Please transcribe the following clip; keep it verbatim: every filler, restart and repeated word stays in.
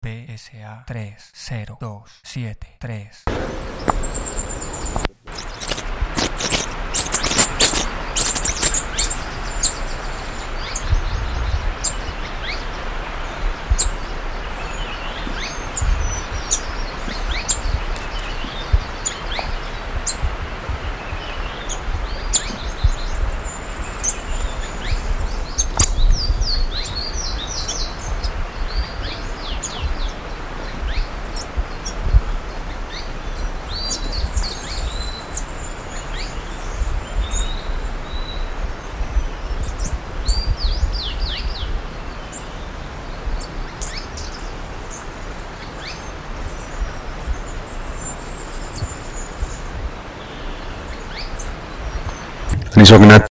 B S A tres cero dos siete tres. Ani Sognat.